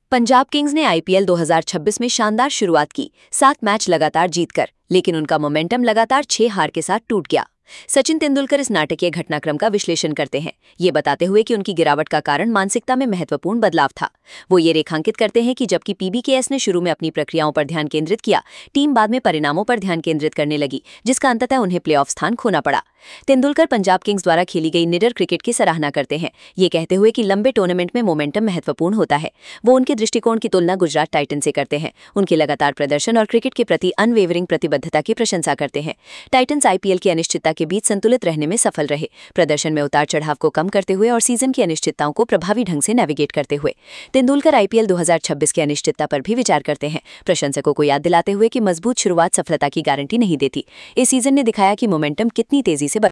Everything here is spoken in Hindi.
पंजाब किंग्स ने आईपीएल 2026 में शानदार शुरुआत की, 7 मैच लगातार जीतकर, लेकिन उनका मोमेंटम लगातार 6 हार के साथ टूट गया। सचिन तेंदुलकर इस नाटकीय घटनाक्रम का विश्लेषण करते हैं, ये बताते हुए कि उनकी गिरावट का कारण मानसिकता में महत्वपूर्ण बदलाव था। वो ये रेखांकित करते हैं कि जबकि पीबीकेएस ने शुरू में अपनी प्रक्रियाओं पर ध्यान केंद्रित किया, टीम बाद में परिणामों पर ध्यान केंद्रित करने लगी, जिसका अंततः उन्हें प्लेऑफ स्थान खोना पड़ा। तेंदुलकर पंजाब किंग्स द्वारा खेली गई निडर क्रिकेट की सराहना करते हैं, ये कहते हुए कि लंबे टूर्नामेंट में मोमेंटम महत्वपूर्ण होता है। वो उनके दृष्टिकोण की तुलना गुजरात टाइटन से करते हैं, उनके लगातार प्रदर्शन और क्रिकेट के प्रति अनवेवरिंग प्रतिबद्धता की प्रशंसा करते हैं। टाइटन्स आईपीएल की अनिश्चितता के बीच संतुलित रहने में सफल रहे, प्रदर्शन में उतार चढ़ाव को कम करते हुए और सीजन की अनिश्चितताओं को प्रभावी ढंग से नेविगेट करते हुए। तेंदुलकर आईपीएल 2026 की अनिश्चितता पर भी विचार करते हैं, प्रशंसकों को याद दिलाते हुए कि मजबूत शुरुआत सफलता की गारंटी नहीं देती। इस सीजन ने दिखाया कि मोमेंटम कितनी तेजी से